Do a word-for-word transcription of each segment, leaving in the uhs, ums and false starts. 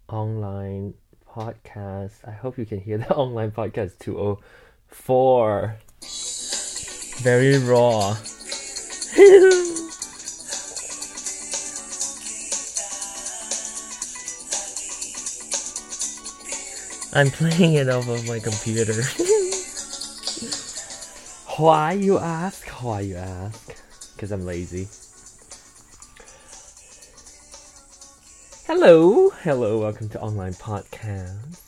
online podcast. I hope you can hear the online podcast two oh four. Very raw. I'm playing it off of my computer. Why, you ask? Why, you ask? Because I'm lazy. Hello, hello, welcome to Online Podcast.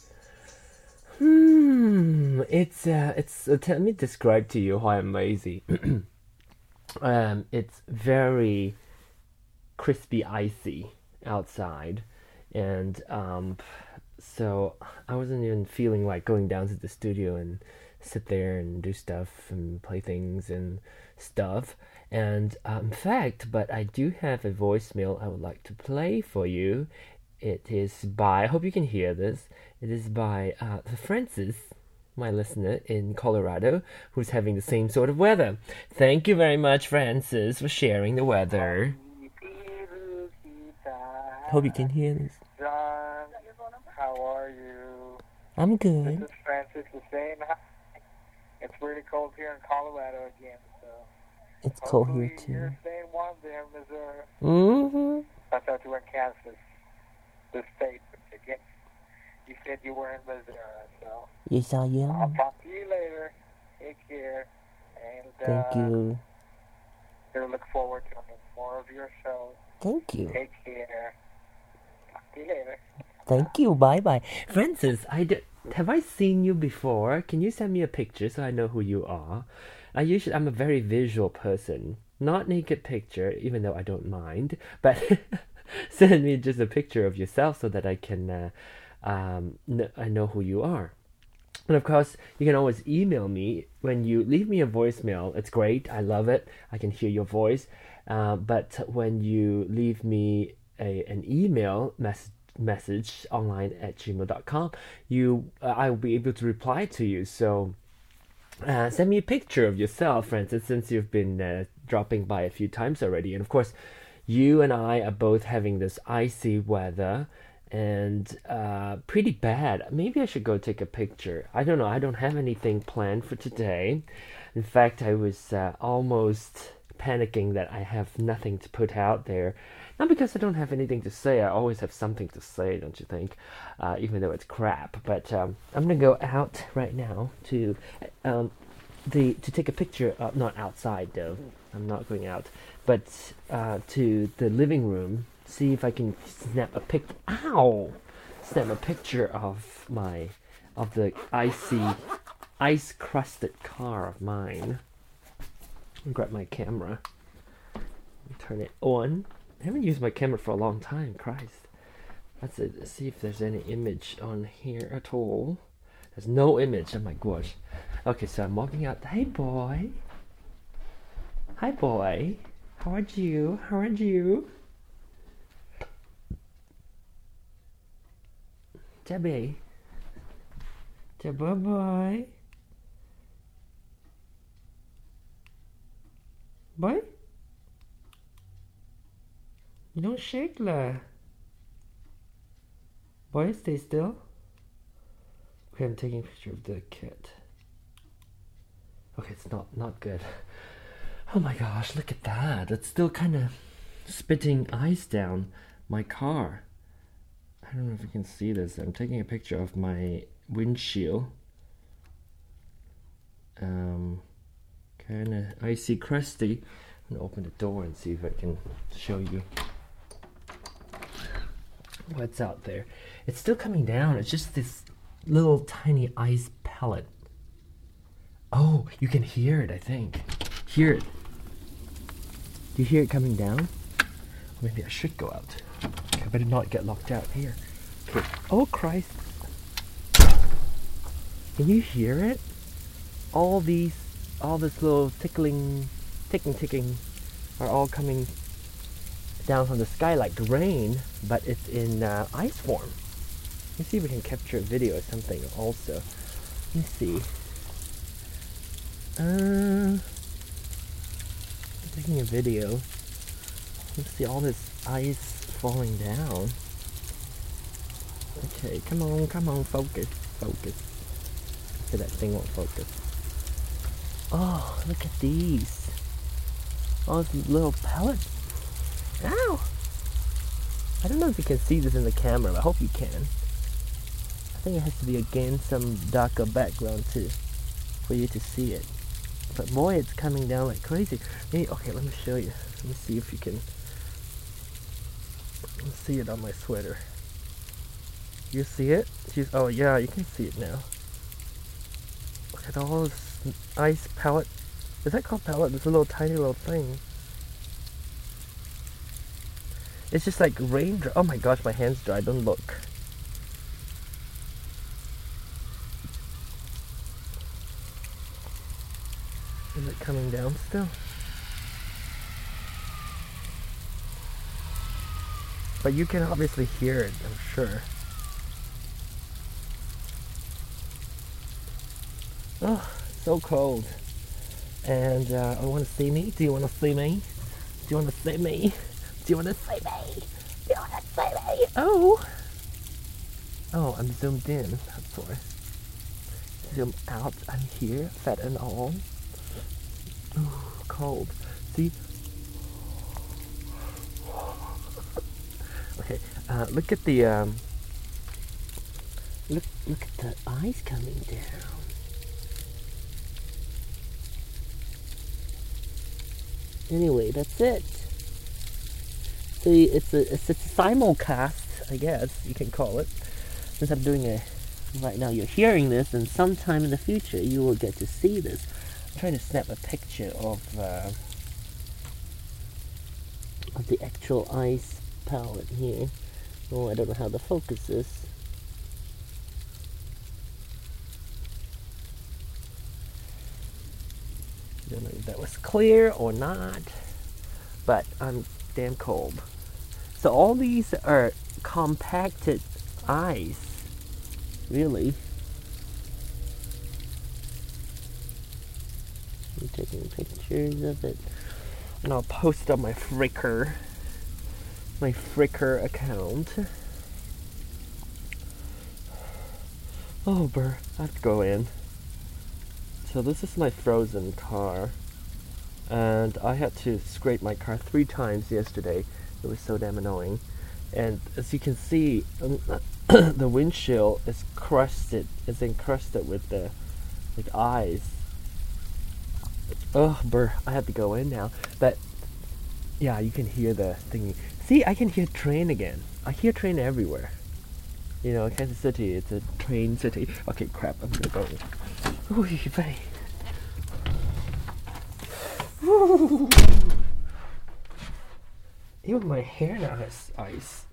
Hmm, it's, uh, it's, uh, let me describe to you why I'm lazy. um, it's very crispy, icy outside, and, um, so I wasn't even feeling like going down to the studio and sit there and do stuff and play things and stuff. And uh, in fact, but I do have a voicemail I would like to play for you. It is by, I hope you can hear this, it is by uh, Francis, my listener in Colorado, who's having the same sort of weather. Thank you very much, Francis, for sharing the weather. Hope you can hear this. John, how are you? I'm good. This is Francis the saying hi. It's really cold here in Colorado again, so It's cold hopefully here too. you're staying warm there in Missouri. Mm-hmm. I thought you were in Kansas, the state, but again, you said you were in Missouri, so Yes, I I'll am. talk to you later. Take care, and Thank uh, you. I look forward to more of your show. Thank you. Take care. Talk to you later. Thank you. Bye bye. Francis, I d- have I seen you before? Can you send me a picture so I know who you are? I usually I'm a very visual person. Not naked picture, even though I don't mind, but send me just a picture of yourself so that I can uh, um kn- I know who you are. And of course, you can always email me when you leave me a voicemail. It's great. I love it. I can hear your voice. Uh, but when you leave me a an email message message online at gmail dot com, you uh, I will be able to reply to you. So uh, send me a picture of yourself, Francis, since you've been uh, dropping by a few times already. And of course, you and I are both having this icy weather and uh, pretty bad. Maybe I should go take a picture. I don't know. I don't have anything planned for today. In fact, I was uh, almost panicking that I have nothing to put out there. Not because I don't have anything to say. I always have something to say, don't you think? Uh, even though it's crap. But um, I'm gonna go out right now to um, the to take a picture. Uh, not outside though. I'm not going out, but uh, to the living room. See if I can snap a pic. Ow! Snap a picture of my of the icy, ice crusted car of mine. I'll grab my camera. Turn it on. I haven't used my camera for a long time. Christ. Let's see if there's any image on here at all. There's no image. Oh my gosh. Okay, so I'm walking out. Hey, boy. Hi, boy. How are you? How are you? Debbie. Debbie, boy. Boy? You don't shake lah. Boy, stay still. Okay, I'm taking a picture of the cat. Okay, it's not not good. Oh my gosh, look at that. It's still kind of spitting ice down my car. I don't know if you can see this. I'm taking a picture of my windshield. Um, kind of icy crusty. I'm gonna open the door and see if I can show you what's out there. It's still coming down. It's just this little tiny ice pellet. Oh, you can hear it, I think. Hear it. Do you hear it coming down? Maybe I should go out. Okay, I better not get locked out here. Okay. Oh, Christ. Can you hear it? All these, all this little tickling, ticking, ticking are all coming down from the sky like rain, but it's in uh, ice form. Let's see if we can capture a video or something also. Let's see. Uh, I'm taking a video. Let's see all this ice falling down. Okay, come on, come on, focus, focus. Okay, that thing won't focus. Oh, look at these. All these little pellets. Ow! I don't know if you can see this in the camera, but I hope you can. I think it has to be against some darker background too, for you to see it. But boy, it's coming down like crazy. Hey, okay, let me show you. Let me see if you can see it on my sweater. You see it? She's, oh yeah, you can see it now. Look at all this ice pellet. Is that called pellet? It's a little tiny little thing. It's just like raindrop. Oh my gosh, my hand's dry. Don't look. Is it coming down still? But you can obviously hear it, I'm sure. Oh, so cold. And uh, I want to see me. Do you want to see me? Do you want to see me? Do you want to see me? Do you want to see me? Oh! Oh, I'm zoomed in. That's why. Zoom out. I'm here, fat and all. Ooh, cold. See? Okay, uh, look at the, um, look, look at the ice coming down. Anyway, that's it. See, it's a, it's a simulcast, I guess you can call it. Since I'm doing a, right now you're hearing this, and sometime in the future you will get to see this. I'm trying to snap a picture of, uh, of the actual ice palette here. Oh, I don't know how the focus is. Don't know if that was clear or not, but I'm damn cold. So all these are compacted ice, really. I'm taking pictures of it, and I'll post it on my Flickr, my Flickr account. Oh, brr, I have to go in. So this is my frozen car, and I had to scrape my car three times yesterday. It was so damn annoying. And as you can see, um, the windshield is crusted, is encrusted with the like ice. Oh, brr, I have to go in now. But yeah, you can hear the thingy. See, I can hear train again. I hear train everywhere. You know, Kansas City, it's a train city. Okay, crap, I'm gonna go. Ooh, buddy. Ooh. Even my hair now has ice.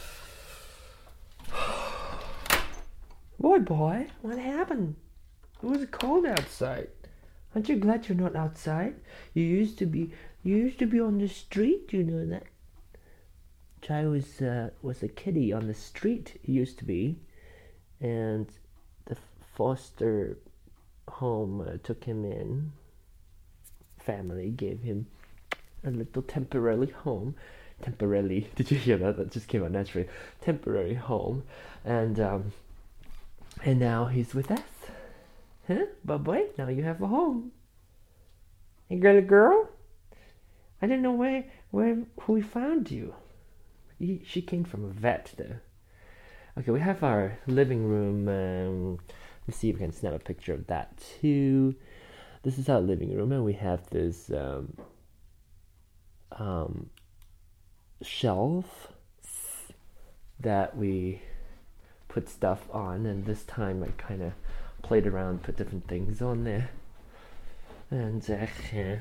Boy, boy, what happened? It was cold outside. Aren't you glad you're not outside? You used to be. You used to be on the street. You know that. Chai was uh, was a kiddie on the street. He used to be, and the foster home uh, took him in. Family gave him a little temporary home. Temporarily, did you hear that? That just came out naturally. Temporary home, and um, and now he's with us. Huh? But boy, now you have a home. Hey, girly girl. I don't know where where who we found you. He, she came from a vet though. Okay, we have our living room. Um, let's see if we can snap a picture of that too. This is our living room, and we have this um, um, shelf that we put stuff on, and this time I kind of played around, put different things on there, and uh, yeah.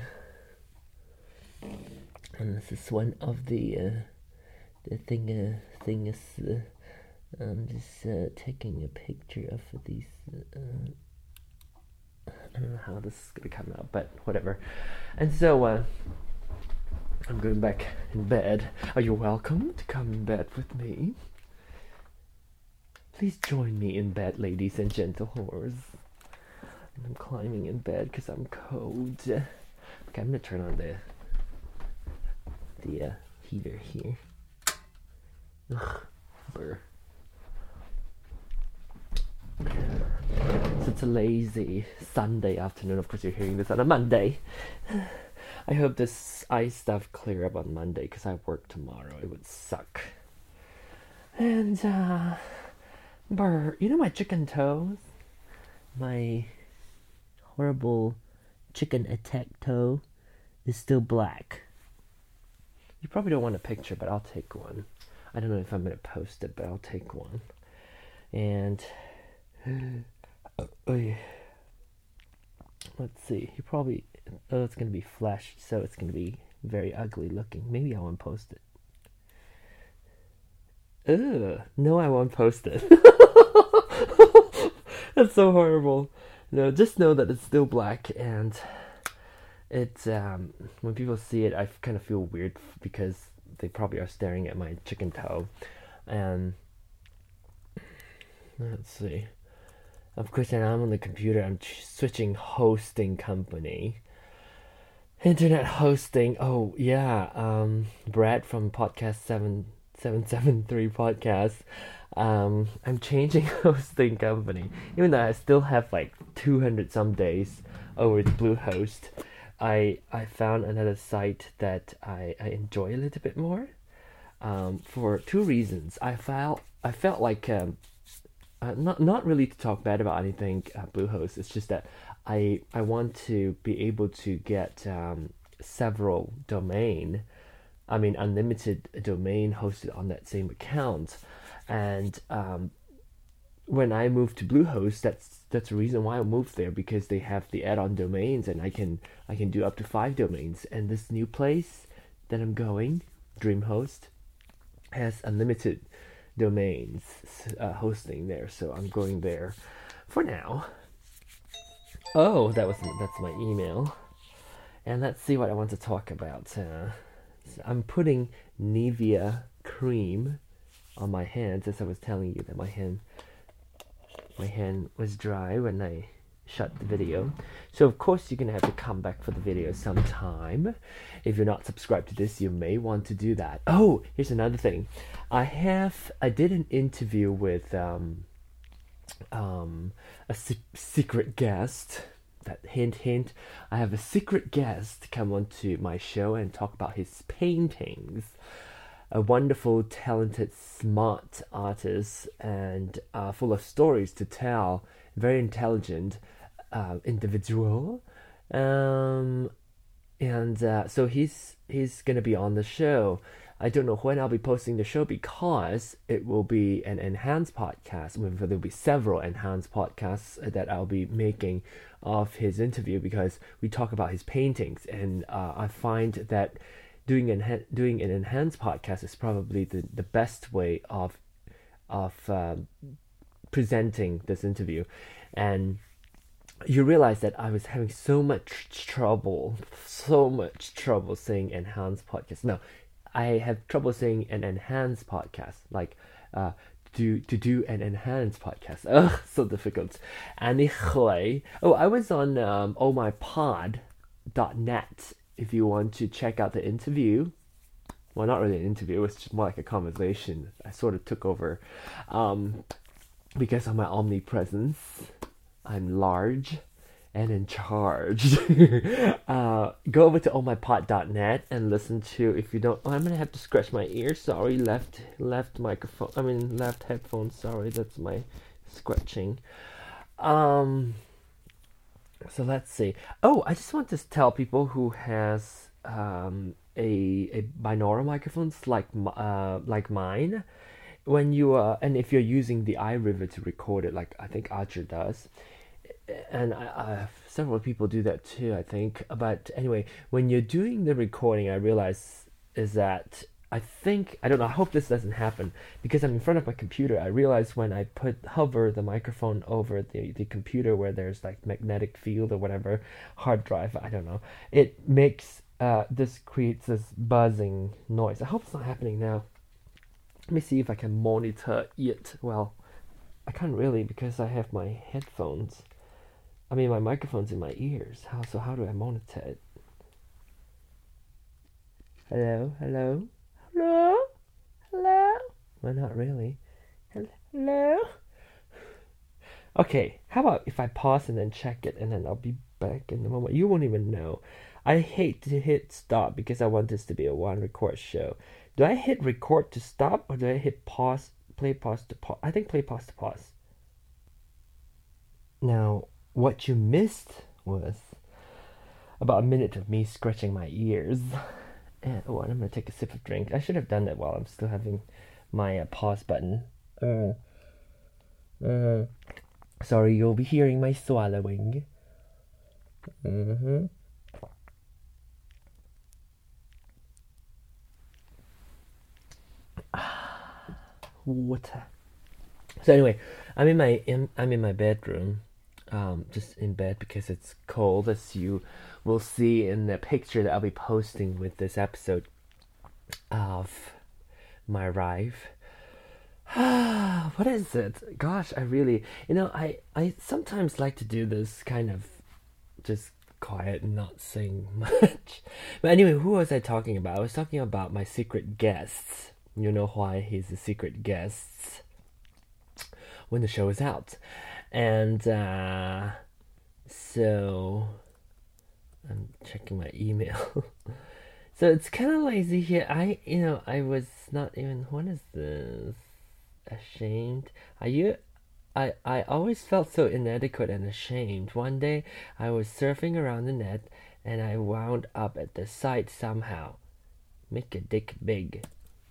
And this is one of the uh, the thing uh, thing is uh, I'm just uh, taking a picture of these. Uh, I don't know how this is gonna come out, but whatever. And so uh, I'm going back in bed. Are you welcome to come in bed with me? Please join me in bed, ladies and gentlemen. And I'm climbing in bed because I'm cold. Okay, I'm gonna turn on the the uh, heater here. Ugh, brr. It's a lazy Sunday afternoon. Of course, you're hearing this on a Monday. I hope this ice stuff clear up on Monday because I work tomorrow. It would suck. And, uh, brr, you know my chicken toes? My horrible chicken attack toe is still black. You probably don't want a picture, but I'll take one. I don't know if I'm going to post it, but I'll take one. And, uh, uh, let's see, you probably, oh, it's going to be flashed, so it's going to be very ugly looking. Maybe I won't post it. Ugh, no, I won't post it. That's so horrible. No, just know that it's still black, and it's, um, when people see it, I kind of feel weird because they probably are staring at my chicken toe. And, let's see. Of course, when I'm on the computer, I'm ch- switching hosting company. Internet hosting. Oh, yeah. Um, Brad from podcast seven seven seven three podcast. Um, I'm changing hosting company. Even though I still have like two hundred some days over with Bluehost, I I found another site that I, I enjoy a little bit more. Um, for two reasons. I felt I felt like um, uh, not not really to talk bad about anything uh, Bluehost. It's just that I I want to be able to get um, several domain. I mean unlimited domain hosted on that same account. And um, when I moved to Bluehost, that's that's the reason why I moved there, because they have the add-on domains, and I can I can do up to five domains. And this new place that I'm going, DreamHost, has unlimited domains uh, hosting there, so I'm going there for now. Oh, that was that's my email, and let's see what I want to talk about. Uh, so I'm putting Nivea cream on my hands, as I was telling you that my hand my hand was dry when I shut the video. So of course you're gonna have to come back for the video sometime. If you're not subscribed to this, you may want to do that. Oh, here's another thing. I have I did an interview with um um a se- secret guest. That hint hint. I have a secret guest come onto my show and talk about his paintings. A wonderful, talented, smart artist, and uh, full of stories to tell. Very intelligent uh, individual, um, and uh, so he's he's gonna be on the show. I don't know when I'll be posting the show because it will be an enhanced podcast. There'll be several enhanced podcasts that I'll be making of his interview because we talk about his paintings, and uh, I find that doing an doing an enhanced podcast is probably the, the best way of of um, presenting this interview. And you realize that I was having so much trouble, so much trouble saying enhanced podcast. No, I have trouble saying an enhanced podcast, like uh, to to do an enhanced podcast. Ugh, so difficult. Anyway, oh, I was on um, oh my pod dot net. If you want to check out the interview, well, not really an interview, it was just more like a conversation. I sort of took over um, because of my omnipresence. I'm large and in charge. uh, go over to oh my pod dot net and listen to, if you don't, oh, I'm going to have to scratch my ear, sorry, left left microphone, I mean left headphone, sorry, that's my scratching. Um... So let's see. Oh, I just want to tell people who has um, a a binaural microphones like uh like mine, when you uh and if you're using the iRiver to record it, like I think Archer does, and I, I, several people do that too, I think. But anyway, when you're doing the recording, I realize is that. I think, I don't know, I hope this doesn't happen, because I'm in front of my computer. I realize when I put hover the microphone over the, the computer where there's like magnetic field or whatever, hard drive, I don't know, it makes, uh, this creates this buzzing noise. I hope it's not happening now. Let me see if I can monitor it. Well, I can't really because I have my headphones. I mean, my microphone's in my ears. How, so how do I monitor it? Hello, hello? Hello? Hello? Well, not really. Hello? Okay, how about if I pause and then check it and then I'll be back in a moment. You won't even know. I hate to hit stop because I want this to be a one record show. Do I hit record to stop or do I hit pause, play pause to pause? I think play pause to pause. Now, what you missed was about a minute of me scratching my ears. And, oh, I'm gonna take a sip of drink. I should have done that while I'm still having my uh, pause button. Uh, uh, sorry, you'll be hearing my swallowing. Mm-hmm. Water. So anyway, I'm in my in, I'm in my bedroom, um, just in bed because it's cold, as you will see in the picture that I'll be posting with this episode of my arrive. What is it? Gosh, I really, you know, I I sometimes like to do this kind of just quiet and not saying much. But anyway, who was I talking about? I was talking about my secret guests. You know why he's a secret guest when the show is out. And uh, so I'm checking my email. So it's kind of lazy here. I, you know, I was not even, what is this? Ashamed. Are you? I, I always felt so inadequate and ashamed. One day I was surfing around the net and I wound up at the site somehow. Make a dick big.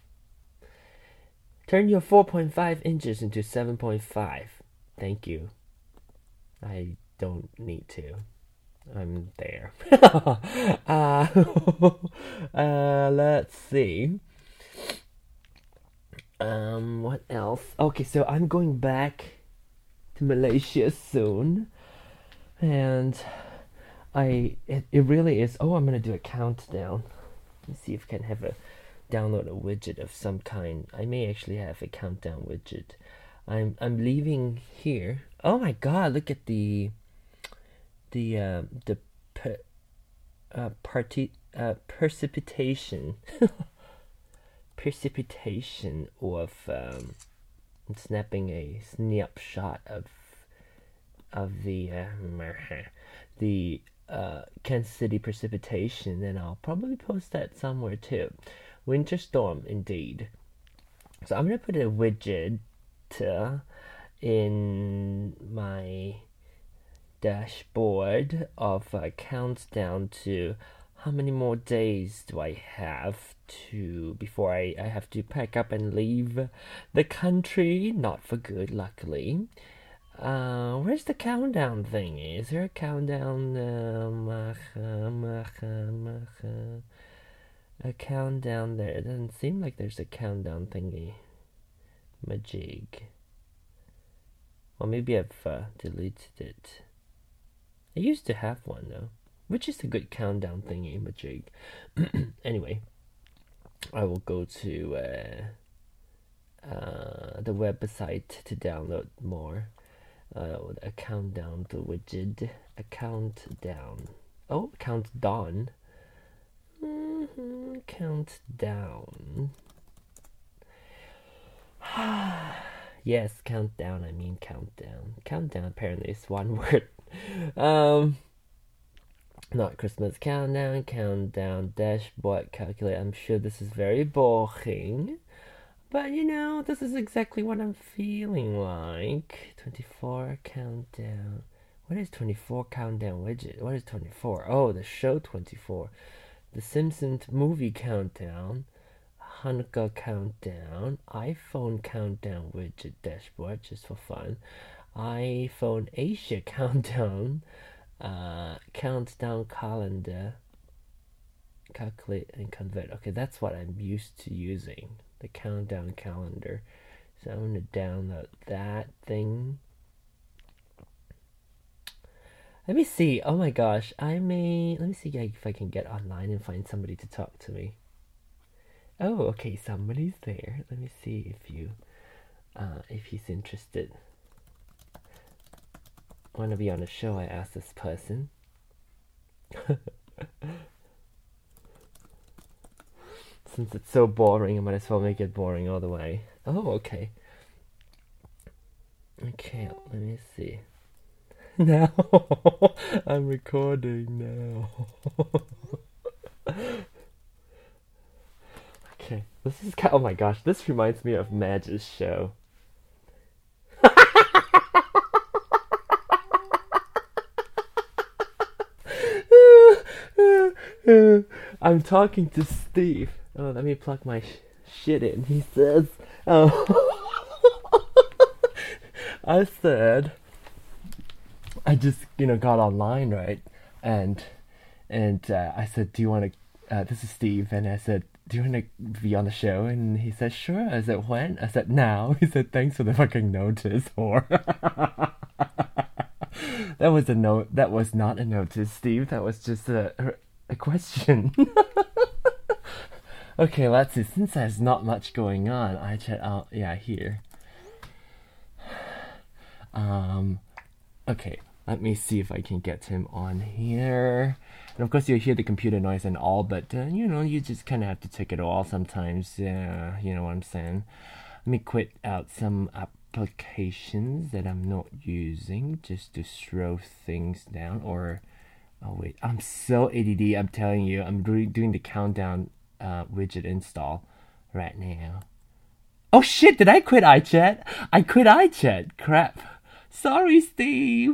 Turn your four point five inches into seven point five. Thank you. I don't need to. I'm there. uh, uh, let's see. Um, what else? Okay, so I'm going back to Malaysia soon. And I it, it really is. Oh, I'm gonna do a countdown. Let's see if I can have a download a widget of some kind. I may actually have a countdown widget. I'm I'm leaving here. Oh my god, look at the the uh, the per, uh, party uh, precipitation precipitation of um, snapping a snapshot of of the uh, the uh, Kansas City precipitation, and I'll probably post that somewhere too. Winter storm, indeed. So I'm gonna put a widget uh, in my dashboard of a countdown to how many more days do I have to before I, I have to pack up and leave the country. Not for good, luckily. Uh, where's the countdown thing? Is there a countdown? Um, a countdown there. It doesn't seem like there's a countdown thingy. Majig. Well, maybe I've uh, deleted it. I used to have one though, which is a good countdown thingy, Majig. Anyway, I will go to uh, uh, the website to download more. Uh, a countdown, the widget, a countdown. Oh, countdown. Mm-hmm. Countdown. Yes, countdown. I mean countdown. Countdown apparently is one word. Um, not Christmas countdown. Countdown dashboard calculate. I'm sure this is very boring, but you know, this is exactly what I'm feeling like. twenty-four countdown. What is twenty-four countdown widget? What is twenty-four? Oh, the show twenty-four. The Simpsons movie countdown. Hanukkah countdown. iPhone countdown widget dashboard, just for fun. iPhone Asia countdown. Uh, countdown calendar. Calculate and convert. Okay, that's what I'm used to using. The countdown calendar. So I'm going to download that thing. Let me see. Oh my gosh. I may... Let me see if I can get online and find somebody to talk to me. Oh, okay. Somebody's there. Let me see if you... Uh, if he's interested. Want to be on a show, I asked this person. Since it's so boring, I might as well make it boring all the way. Oh, okay. Okay, let me see. Now I'm recording now. Okay, this is kind. Oh my gosh, this reminds me of Madge's show. I'm talking to Steve. Oh, let me plug my sh- shit in. He says, "Oh." I said, I just, you know, got online, right? And and uh, I said, do you want to, uh, this is Steve, and I said, do you want to be on the show? And he said, sure. I said, when? I said, now. He said, thanks for the fucking notice, whore. That was a note. That was not a notice, Steve. That was just a, a question. Okay, let's see. Since there's not much going on, I check out, yeah, here. Um, okay, let me see if I can get him on here. And of course, you'll hear the computer noise and all, but uh, you know, you just kind of have to take it all sometimes. Uh, you know what I'm saying? Let me quit out some applications that I'm not using just to slow things down. Or, oh wait, I'm so A D D. I'm telling you, I'm re- doing the countdown uh, widget install right now. Oh shit! Did I quit iChat? I quit iChat. Crap. Sorry, Steve.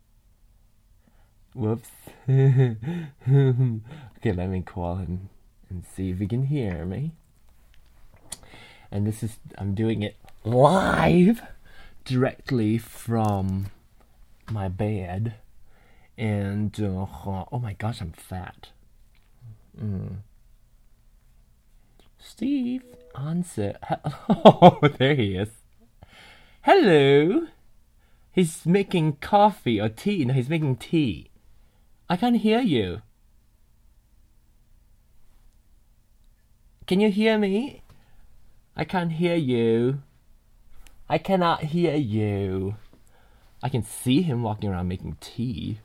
Whoops. Okay, let me call him and see if he can hear me. And this is, I'm doing it live, directly from my bed. And, uh, oh my gosh, I'm fat. Mm. Steve, answer. Oh, there he is. Hello. He's making coffee or tea. No, he's making tea. I can't hear you. Can you hear me? I can't hear you. I cannot hear you. I can see him walking around making tea.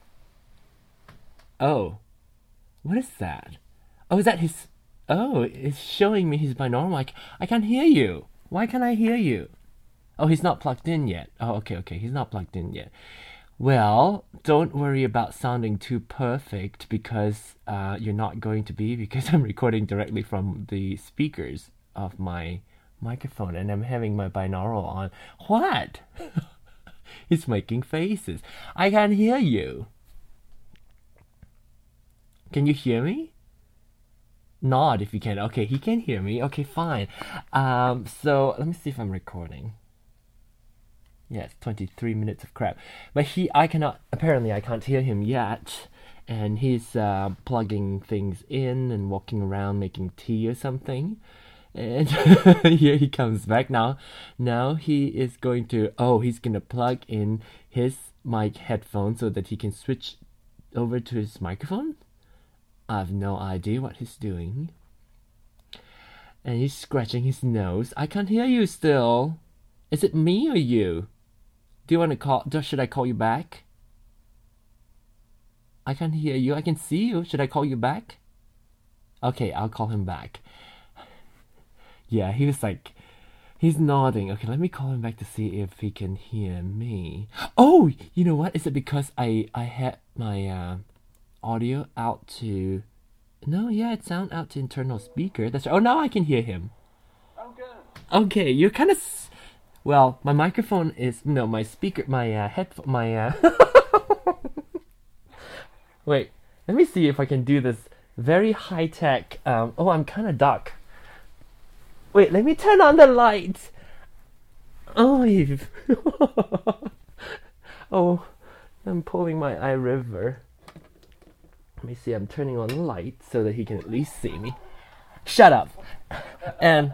Oh. What is that? Oh, is that his... Oh, it's showing me his binaural mic. I can't hear you. Why can't I hear you? Oh, he's not plugged in yet. Oh, okay, okay. He's not plugged in yet. Well, don't worry about sounding too perfect because uh, you're not going to be, because I'm recording directly from the speakers of my microphone and I'm having my binaural on. What? He's making faces. I can't hear you. Can you hear me? Nod if you can. Okay, he can hear me. Okay, fine. Um, so let me see if I'm recording. Yes, twenty-three minutes of crap. But he, I cannot, apparently I can't hear him yet. And he's uh, plugging things in and walking around making tea or something. And here he comes back now. Now he is going to, oh, he's going to plug in his mic headphone so that he can switch over to his microphone. I have no idea what he's doing. And he's scratching his nose. I can't hear you still. Is it me or you? Do you want to call? Should I call you back? I can't hear you. I can see you. Should I call you back? Okay, I'll call him back. Yeah, he was like, he's nodding. Okay, let me call him back to see if he can hear me. Oh, you know what? Is it because I, I had my uh, audio out to... No, yeah, it sounded out to internal speaker. That's right. Oh, now I can hear him. I'm good. Okay, you're kind of... S- well, my microphone is... No, my speaker... My uh, headphone... My... Uh... Wait, let me see if I can do this very high-tech... Um, oh, I'm kind of dark. Wait, let me turn on the light. Oh, Eve. Oh, I'm pulling my eye river. Let me see, I'm turning on the light so that he can at least see me. Shut up. And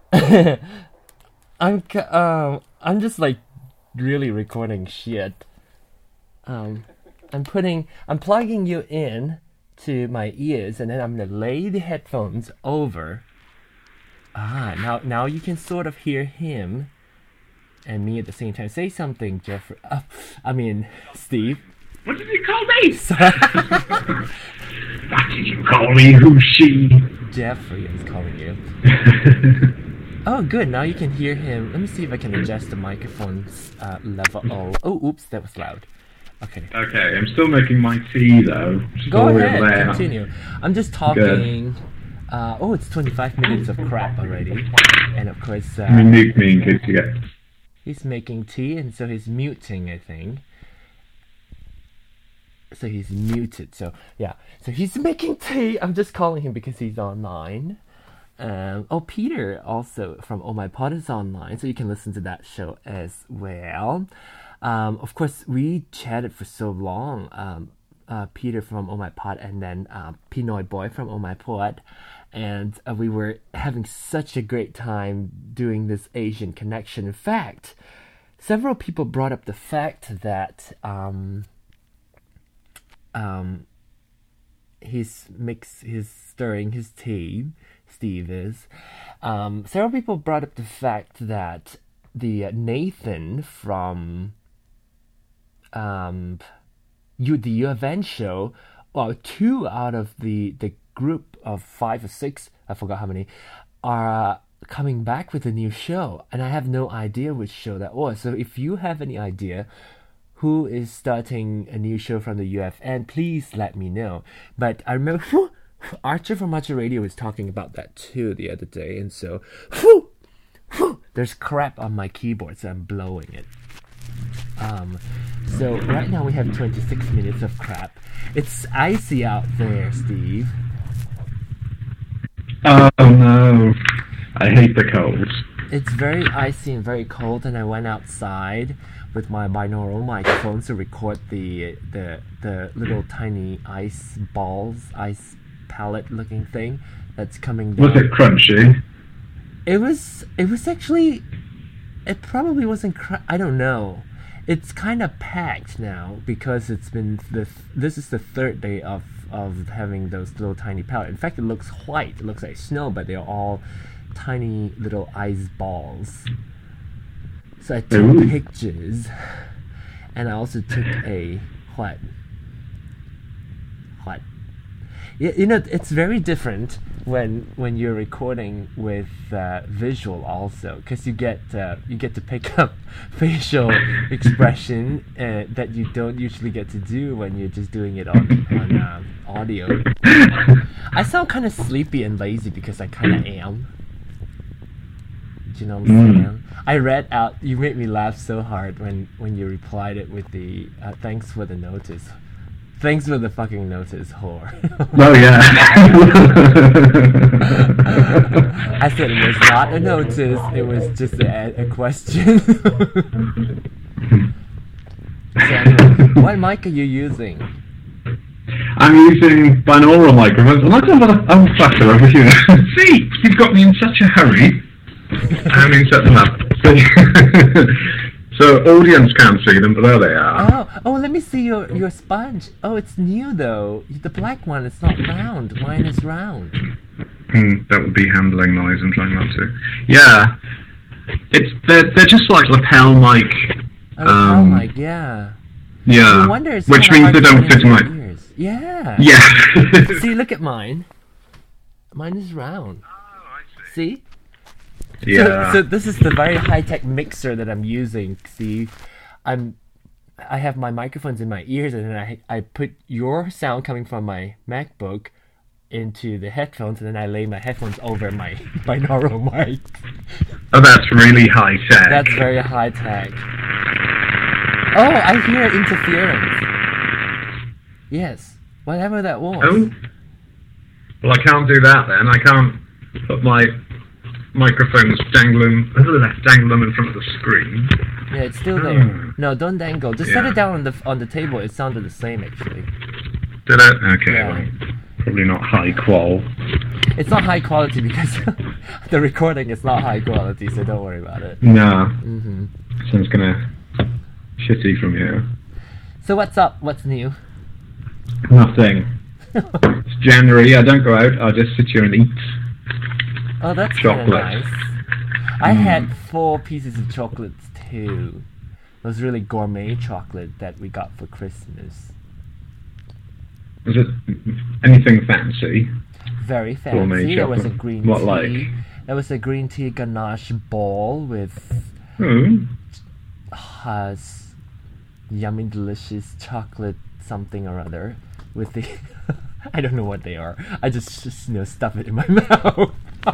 I'm um I'm just like really recording shit. Um I'm putting I'm plugging you in to my ears and then I'm gonna lay the headphones over. Ah, now now you can sort of hear him and me at the same time. Say something, Jeffrey. Uh, I mean, Steve. What did you call me? Sorry. What did you call me? Who's she? Jeffrey is calling you. Oh, good. Now you can hear him. Let me see if I can adjust the microphone's uh, level. Oh, oh, oops, that was loud. Okay. Okay, I'm still making my tea though. Go Still ahead, there. continue. I'm just talking. Uh, oh, it's twenty-five minutes of crap already. And of course, uh, I mean, mute me in case you get. he's making tea, and so he's muting, I think. So he's muted. So, yeah. So he's making tea. I'm just calling him because he's online. Um, oh, Peter also from Oh My Pod is online, so you can listen to that show as well. Um, of course, we chatted for so long. Um, uh, Peter from Oh My Pod, and then uh, Pinoy Boy from Oh My Pod, and uh, we were having such a great time doing this Asian connection. In fact, several people brought up the fact that um, um, he's mix, he's stirring his tea. Steve is. Um, several people brought up the fact that the uh, Nathan from um, you the U of N show, well, two out of the the group of five or six, I forgot how many, are uh, coming back with a new show, and I have no idea which show that was. So if you have any idea who is starting a new show from the U F N, please let me know. But I remember Archer from Archer Radio was talking about that too the other day, and so whew, whew, there's crap on my keyboard, so I'm blowing it. Um, so right now we have twenty-six minutes of crap. It's icy out there, Steve. Oh no, I hate the cold. It's very icy and very cold, and I went outside with my binaural microphone to record the the the little tiny ice balls, ice palette looking thing that's coming down. Was it crunchy? It was. It was actually. It probably wasn't. Cr- I don't know. It's kind of packed now because it's been the. Th- this is the third day of of having those little tiny pellets. In fact, it looks white. It looks like snow, but they're all tiny little ice balls. So I took Ooh. pictures, and I also took a what? What? You, you know, it's very different when when you're recording with uh, visual also, because you get uh, you get to pick up facial expression uh, that you don't usually get to do when you're just doing it on on uh, audio. I sound kind of sleepy and lazy because I kind of am. Do you know what I'm saying? I read out. You made me laugh so hard when when you replied it with the uh, thanks for the notice. Thanks for the fucking notice, whore. Oh yeah. I said it was not a notice, it was just a, a question. So anyway, what mic are you using? I'm using binaural microphones, and I don't want to unflatter over here. See, you've got me in such a hurry. I'm in set them up. So audience can't see them, but there they are. Oh, oh, let me see your, your sponge. Oh, it's new though. The black one is not round. Mine is round. Hmm, that would be handling noise. I'm trying not to. Yeah, it's they're they're just like lapel mic. Oh, um, like yeah. Yeah, No wonder it's which kinda means they hard to don't get fit in my. your ears. Yeah. Yeah. See, look at mine. Mine is round. See? Yeah. So, so this is the very high-tech mixer that I'm using. See, I'm, I have my microphones in my ears, and then I I put your sound coming from my MacBook into the headphones, and then I lay my headphones over my binaural mic. Oh, that's really high tech. That's very high-tech. Oh, I hear interference. Yes, whatever that was. Oh. Well, I can't do that then. I can't put my microphones dangling, dangling in front of the screen. Yeah, it's still there. No, don't dangle. Just set Yeah. it down on the on the table. It sounded the same actually. Did it? Okay. Yeah. Well, probably not high qual. It's not high quality because the recording is not high quality, so don't worry about it. No. hmm Sounds gonna shitty from here. So what's up? What's new? Nothing. It's January. I don't go out. I just sit here and eat. Oh, that's kind of Chocolate. nice. I had four pieces of chocolates too. Those really gourmet chocolate that we got for Christmas. Was it anything fancy? Very Gourmet fancy. There was a chocolate. green What, tea. like? There was a green tea ganache bowl with Hmm. has yummy, delicious chocolate something or other with the. I don't know what they are. I just, just you know stuff it in my mouth.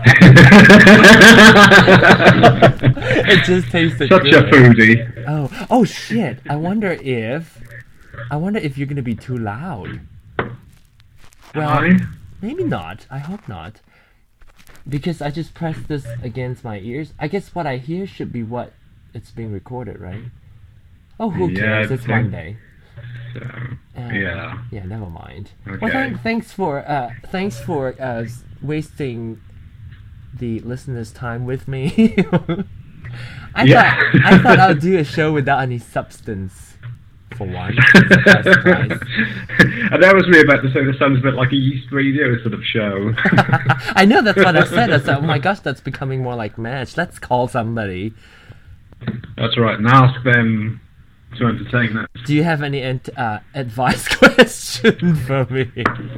It just tasted Such good. a foodie. Oh, oh shit! I wonder if, I wonder if you're gonna be too loud. Well, Aye. maybe not. I hope not. Because I just pressed this against my ears. I guess what I hear should be what it's being recorded, right? Oh, who Yeah, cares? I It's think- Monday. So, Uh, yeah. Yeah, never mind. Well, Okay. thank, thanks for uh, thanks for uh, s- wasting the listeners' time with me. I Yeah. thought I thought I'd do a show without any substance. For one, surprise, surprise. And that was me about to say this sounds a bit like a Yeast Radio sort of show. I know that's what I said. I said, "Oh my gosh, that's becoming more like MASH. Let's call somebody." That's right, and ask them to entertain us. Do you have any ent- uh, advice question for me?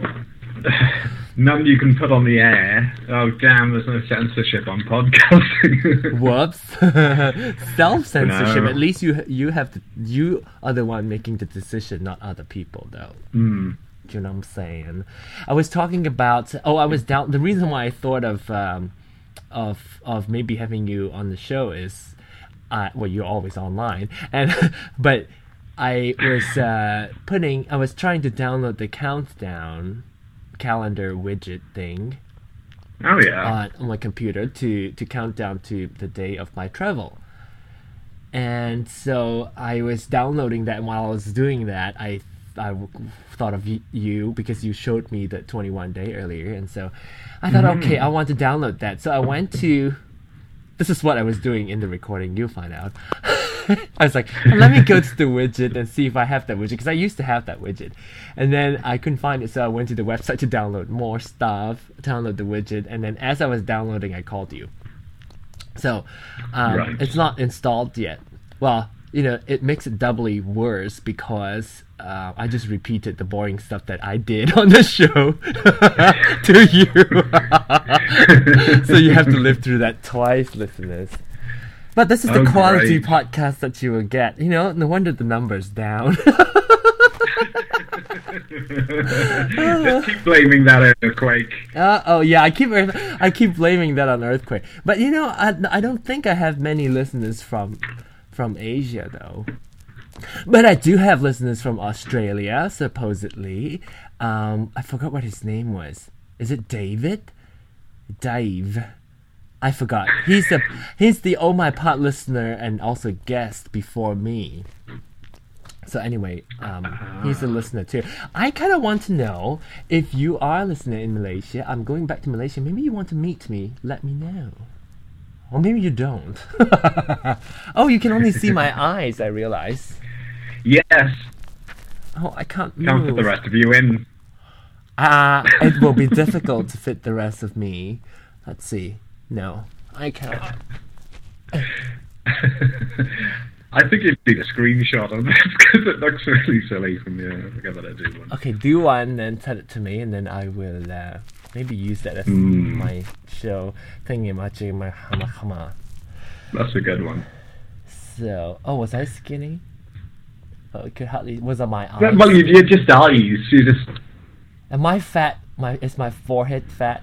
None you can put on the air. Oh damn, there's no censorship on podcasting. Whoops. Self censorship. No. At least you you have to, you are the one making the decision, not other people, though. Hmm. Do you know what I'm saying? I was talking about. Oh, I was down. The reason why I thought of um, of of maybe having you on the show is, uh, well, you're always online, and but I was uh, putting. I was trying to download the countdown calendar widget thing Oh yeah. on, on my computer to to count down to the day of my travel. And so I was downloading that, and while I was doing that, I I w- thought of y- you because you showed me the twenty-one day earlier, and so I thought, okay, I want to download that. So I went to. This is what I was doing in the recording. You'll find out. I was like, let me go to the widget and see if I have that widget, because I used to have that widget, and then I couldn't find it, so I went to the website to download more stuff, download the widget, and then as I was downloading, I called you. So um, Right. it's not installed yet. Well, you know, it makes it doubly worse because uh, I just repeated the boring stuff that I did on the show to you. So you have to live through that twice, listeners. But this is the Oh, quality great. podcast that you will get. You know, no wonder the number's down. Just keep blaming that earthquake. Uh, oh yeah, I keep I keep blaming that on earthquake. But you know, I, I don't think I have many listeners from from Asia though. But I do have listeners from Australia, supposedly. Um, I forgot what his name was. Is it David? Dave. I forgot. He's the he's the Oh My Pod listener and also guest before me. So anyway, um, he's a listener too. I kind of want to know if you are a listener in Malaysia. I'm going back to Malaysia. Maybe you want to meet me. Let me know. Or maybe you don't. Oh, you can only see my eyes, I realize. Yes. Oh, I can't Can't fit move. the rest of you in. Ah, it will be difficult to fit the rest of me. Let's see. No, I can't. I think you'd need a screenshot of this because it looks really silly from you. I forget that I do one. Okay, do one, then send it to me, and then I will uh, maybe use that as Mm. my show thingy, my my hama hama. That's a good one. So, oh, was I skinny? Oh, it could hardly. Was it my eyes? Well, well you, you're just eyes. You just. Am I fat? My is my forehead fat?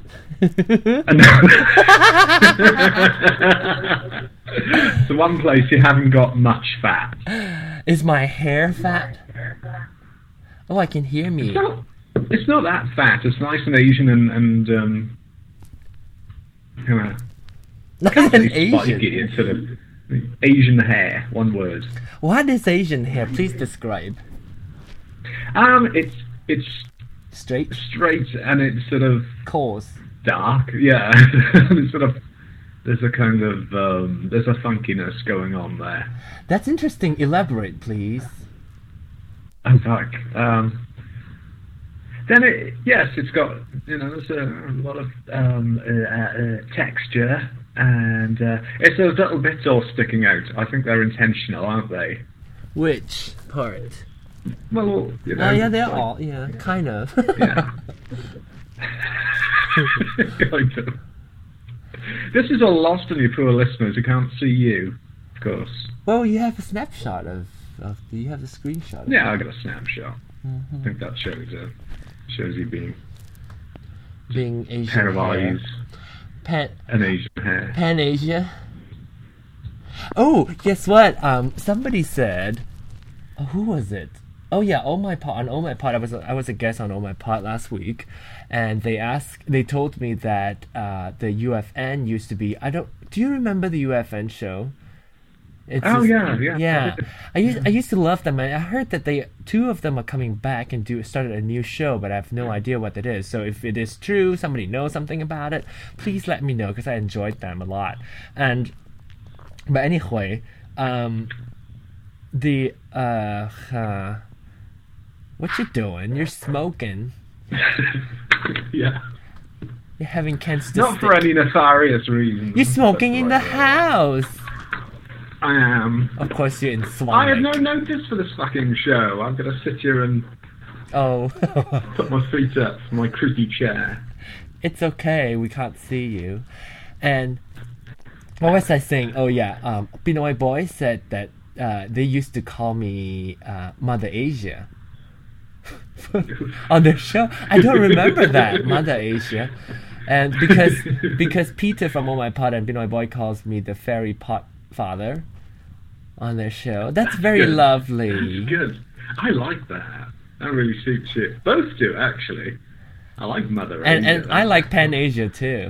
It's the one place you haven't got much fat. Is my hair fat? Oh, I can hear me. It's not, it's not that fat. It's nice and Asian and and um. You know, Not an spiky. Asian. It's sort of Asian hair. One word. What is Asian hair? Please describe. Um, it's it's Straight, straight and it's sort of coarse. dark. Yeah, it's sort of. There's a kind of um, there's a funkiness going on there. That's interesting. Elaborate, please. Oh, fuck. Um, then it, yes, it's got you know there's a, a lot of um, uh, uh, texture and uh, it's a little bits all sticking out. I think they're intentional, aren't they? Which part? Well, you know. Oh yeah, they're like- all yeah, kind of. Yeah. Kind of. This is all lost on you poor listeners who can't see you, of course. Well, you have a snapshot of, of the, you have a screenshot. Of Yeah, it. I got a snapshot. Mm-hmm. I think that shows uh, shows you being Being Asian pair of hair. eyes, Pan, an Asian hair. Pan Asia. Oh, guess what? Um, somebody said, oh, who was it? Oh yeah, Oh My Pod. On Oh My Pod, I was a, I was a guest on Oh My Pod last week, and they asked, they told me that uh, the U F N used to be. I don't. Do you remember the U F N show? It's Oh this- yeah, yeah. yeah. I used I used to love them. and I heard that they two of them are coming back and do started a new show, but I have no idea what it is. So if it is true, somebody knows something about it, please let me know because I enjoyed them a lot. And but anyway, um, the uh, uh, what you doing? You're smoking. Yeah. You're having cans to Not for stick. any nefarious reasons. You're smoking in the That's right. house. I am. Of course, you're in Swan I have Lake. no notice for this fucking show. I'm gonna sit here and Oh. put my feet up from my creaky chair. It's okay, we can't see you. And what was I saying? Oh yeah, um, Pinoy Boy said that uh, they used to call me uh, Mother Asia on their show. I don't remember that, Mother Asia. And because because Peter from Oh My Pod and Pinoy Boy calls me the fairy pot father on their show. That's very Good. lovely. Good. I like that. That really suits you. Both do, actually. I like Mother And Asia. and I like Pan Asia too.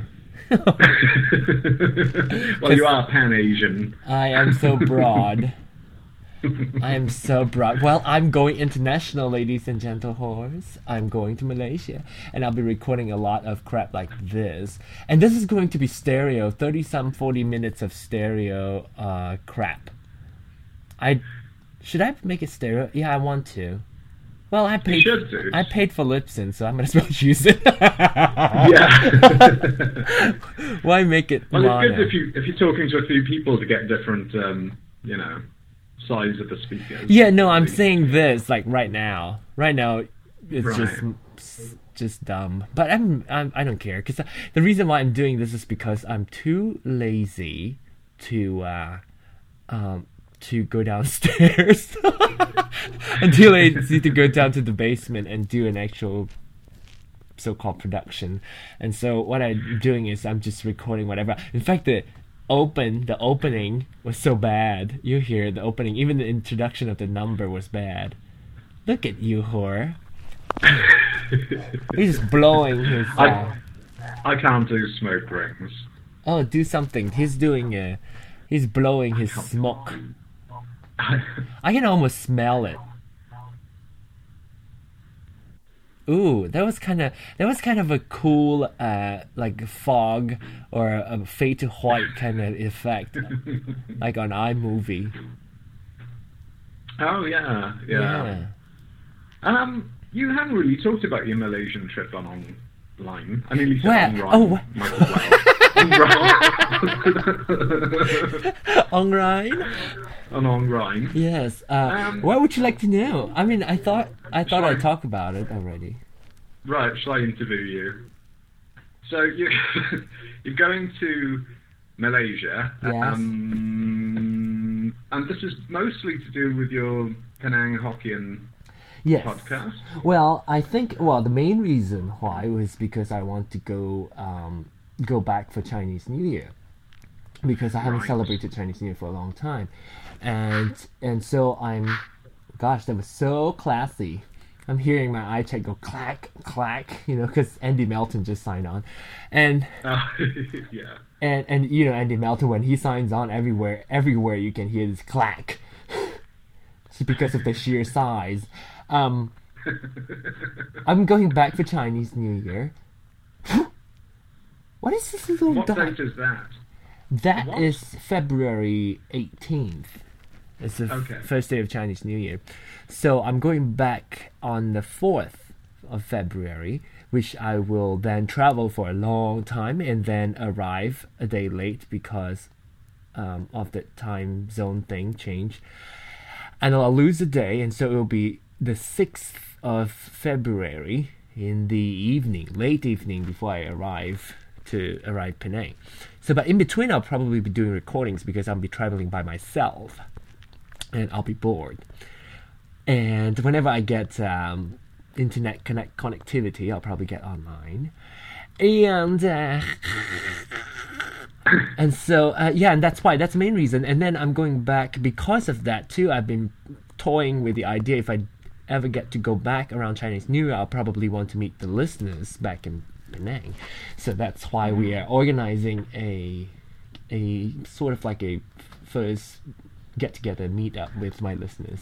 Well, you are Pan-Asian. I am so broad. I am so broad. Well, I'm going international, ladies and gentle whores. I'm going to Malaysia, and I'll be recording a lot of crap like this. And this is going to be stereo, thirty some forty minutes of stereo uh, crap. I should I make it stereo? Yeah, I want to. Well, I paid. should do. I paid for Lipson, so I'm gonna as well use it. Yeah. Why make it Well, mono? it's good if you if you're talking to a few people to get different, um, you know, size of the speakers. Yeah, no, I'm saying this like right now. Right now, it's Right. just just dumb. But I'm, I'm I don't care because the reason why I'm doing this is because I'm too lazy to uh, um, to go downstairs. I'm too lazy to go down to the basement and do an actual so-called production. And so what I'm doing is I'm just recording whatever. In fact, the open the opening was so bad. You hear the opening, even the introduction of the number was bad. Look at you, whore. He's just blowing his uh, I, I can't do smoke rings. oh, do something. He's doing a he's blowing his smoke. I can almost smell it. Ooh, that was kind of that was kind of a cool, uh, like fog or a fade to white kind of effect, like on iMovie. Oh yeah, yeah. Yeah. Um, you haven't really talked about your Malaysian trip on online. I mean, you said Where? online. Oh, wh- Michael Well. On Rhine? on online. Yes. Uh, Um, what would you like to know? I mean, I thought I thought Shall I- I'd talk about it already. Right, shall I interview you? So you you're going to Malaysia, Yes. um, and this is mostly to do with your Penang Hokkien Yes. podcast. Well, I think well the main reason why was because I want to go um, go back for Chinese New Year because I haven't Right. celebrated Chinese New Year for a long time, and and so I'm, gosh, that was so classy. I'm hearing my iChat go clack clack, you know, because Andy Melton just signed on, and Uh, yeah. and and you know Andy Melton when he signs on everywhere everywhere you can hear this clack, it's because of the sheer size. Um, I'm going back for Chinese New Year. What is this little What dot? date is that? That what? is February eighteenth. It's the f- Okay. first day of Chinese New Year. So I'm going back on the fourth of February, which I will then travel for a long time and then arrive a day late because um, of the time zone thing change. And I'll lose a day, and so it will be the sixth of February in the evening, late evening before I arrive to arrive Penang. So, but in between, I'll probably be doing recordings because I'll be traveling by myself, and I'll be bored. And whenever I get um, internet connect connectivity, I'll probably get online. And uh, and so uh, yeah, and that's why that's the main reason. And then I'm going back because of that too. I've been toying with the idea if I ever get to go back around Chinese New Year, I'll probably want to meet the listeners back in Penang. So that's why we are organizing a a sort of like a first get together meet up with my listeners.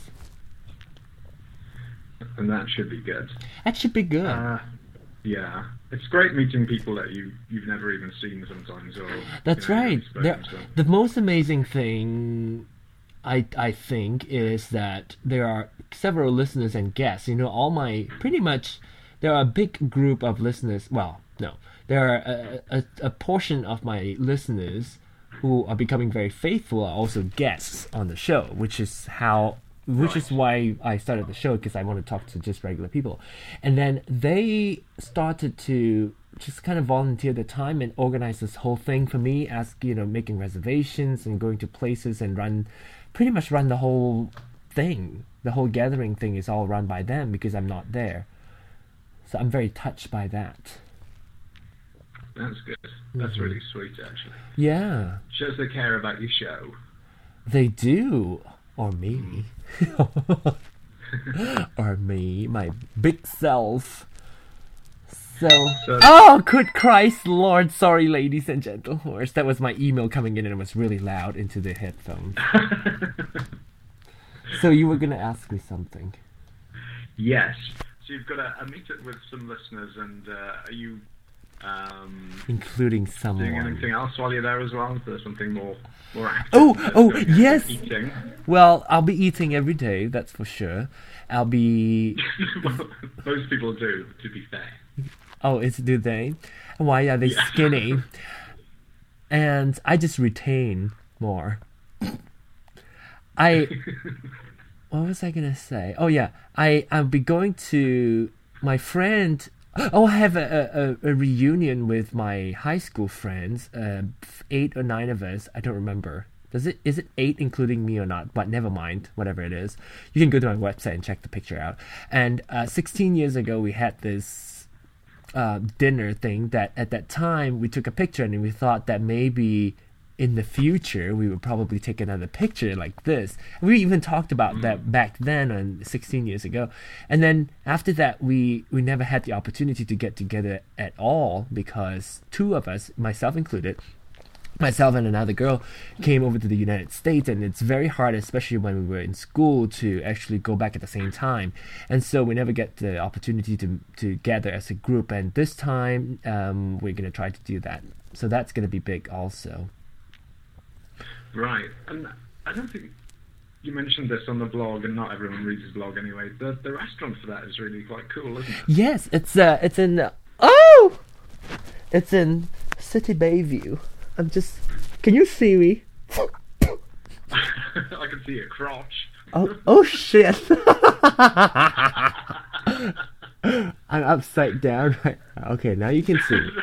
And that should be good. That should be good. Uh, yeah, it's great meeting people that you you've never even seen sometimes. Or that's you know, right. spoken, so. The most amazing thing, I I think, is that there are several listeners and guests. You know, all my pretty much there are a big group of listeners. Well, no, there are a, a, a portion of my listeners who are becoming very faithful are also guests on the show, which is how. Which Right. is why I started the show, because I want to talk to just regular people. And then they started to just kind of volunteer the time and organize this whole thing for me, ask, you know, making reservations and going to places and run, pretty much run the whole thing. The whole gathering thing is all run by them because I'm not there. So I'm very touched by that. That's good. That's Mhm. really sweet, actually. Yeah, Shows they care about your show. they do. Or me. Or me, my big self. So, So- oh, good Christ, Lord, sorry, ladies and gentlemen. That was my email coming in and it was really loud into the headphones. So you were gonna ask me something. Yes. So you've got a, a meetup with some listeners, and uh, are you um, Including doing someone. anything else while you're there as well? Is there something more more active? Oh, that's oh, going on? yes. Eating. Well, I'll be eating every day, that's for sure. I'll be... Most people do, to be fair. Oh, it's do they? Why are they Yeah. skinny? And I just retain more. I... What was I gonna say? Oh yeah, I I'll be going to my friend. Oh, I have a a, a reunion with my high school friends. Uh, eight or nine of us. I don't remember. Does it is it eight including me or not? But never mind. Whatever it is, you can go to my website and check the picture out. And uh, sixteen years ago, we had this uh, dinner thing. That at that time we took a picture and we thought that maybe in the future we would probably take another picture like this. We even talked about that back then, and sixteen years ago. And then after that, we we never had the opportunity to get together at all because two of us, myself included, myself and another girl, came over to the United States, and it's very hard, especially when we were in school, to actually go back at the same time. And so we never get the opportunity to to gather as a group. And this time, um, we're gonna try to do that. So that's gonna be big also. Right. And I don't think you mentioned this on the blog, and not everyone reads his blog anyway. The the restaurant for that is really quite cool, isn't it? Yes, it's uh, it's in uh, oh, it's in City Bayview. I'm just. Can you see me? I can see a crotch. Oh, oh shit! I'm upside down right now. Okay, now you can see me.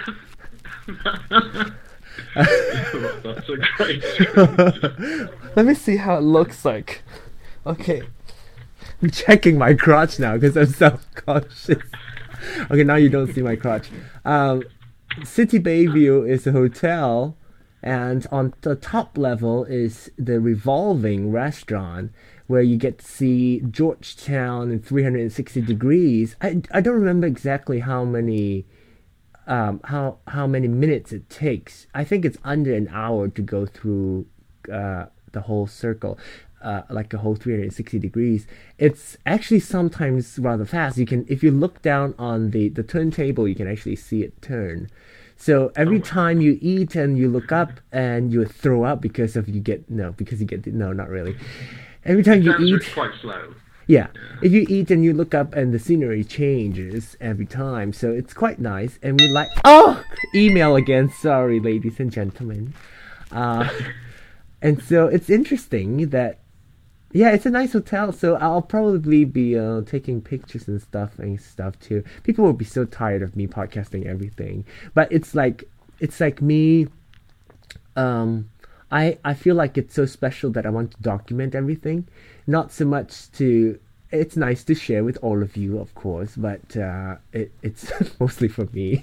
That's a great. Let me see how it looks like. Okay, I'm checking my crotch now because I'm self-conscious. Okay, now you don't see my crotch. Um, City Bayview is a hotel, and on the top level is the revolving restaurant where you get to see Georgetown in three hundred sixty degrees. I, I don't remember exactly how many um, how how many minutes it takes. I think it's under an hour to go through uh, the whole circle. Uh, like a whole three hundred sixty degrees. It's actually sometimes rather fast. You can, if you look down on the, the turntable, you can actually see it turn. So every time you eat and you look up and you throw up because of you get, no, because you get, no, not really. Every time you Sounds eat, quite slow. yeah, if you eat and you look up and the scenery changes every time. So it's quite nice. And we like, oh, email again. Sorry, ladies and gentlemen. Uh, and so it's interesting that, yeah, it's a nice hotel, so I'll probably be uh, taking pictures and stuff and stuff too. People will be so tired of me podcasting everything, but it's like it's like me. Um, I I feel like it's so special that I want to document everything, not so much to. It's nice to share with all of you, of course, but uh, it, it's mostly for me.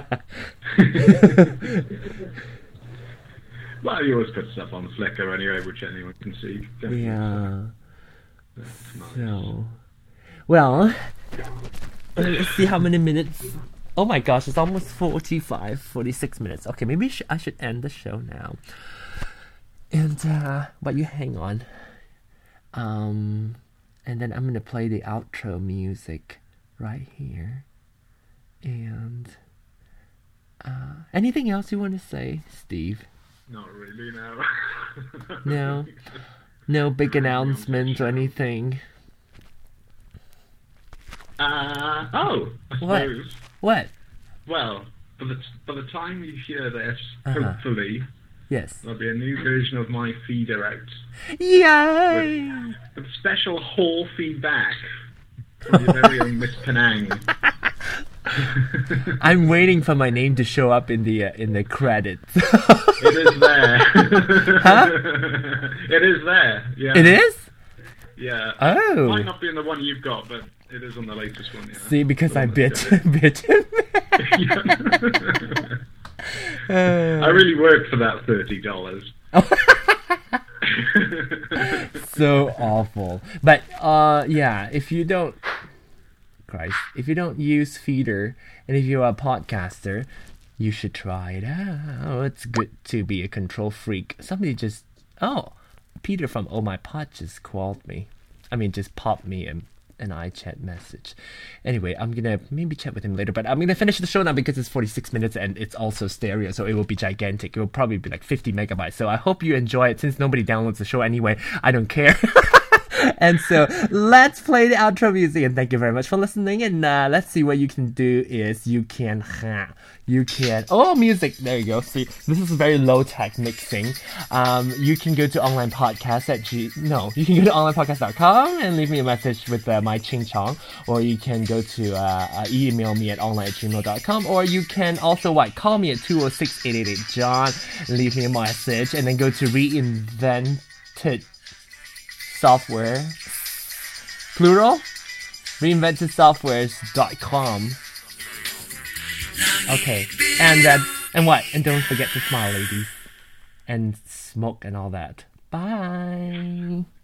Well, you always put stuff on Flickr anyway, which anyone can see. Definitely. Yeah. That's nice. So, well, let's see how many minutes. Oh my gosh, it's almost forty-five, forty-six minutes. Okay, maybe sh- I should end the show now. And, uh, but you hang on. Um, and then I'm going to play the outro music right here. And, uh, anything else you want to say, Steve? Not really, no. No? No big announcement or anything? Uh, oh, I What? suppose. What? Well, by the, by the time you hear this, Uh-huh. hopefully, Yes. there'll be a new version of my feeder out. Yay! With special whole feedback from your very own Miss Penang. I'm waiting for my name to show up in the uh, in the credits. It is there. Huh? It is there. Yeah. It is? Yeah. Oh. Might not be in the one you've got, but it is on the latest one. Yeah. See, because The I one bit that's bit him. I really worked for that thirty dollars. So awful. But uh yeah, if you don't Christ, if you don't use Feeder and if you're a podcaster, you should try it out. It's good to be a control freak. Somebody just oh, Peter from Oh My Pod just called me. I mean just popped me an an iChat message. Anyway, I'm gonna maybe chat with him later, but I'm gonna finish the show now because it's forty-six minutes and it's also stereo, so it will be gigantic. It will probably be like fifty megabytes. So I hope you enjoy it. Since nobody downloads the show anyway, I don't care. And so let's play the outro music, and thank you very much for listening. And uh, let's see what you can do is you can you can oh music, there you go. See, this is very low tech mixing. Um, you can go to online podcast at g no you can go to online podcast dot com and leave me a message with uh, my ching chong, or you can go to uh, uh, email me at online at gmail dot com, or you can also what call me at two oh six, eight eight eight John, leave me a message, and then go to reinvented software plural reinvented softwares dot com. Okay, and uh, and what and don't forget to smile, ladies, and smoke and all that. Bye.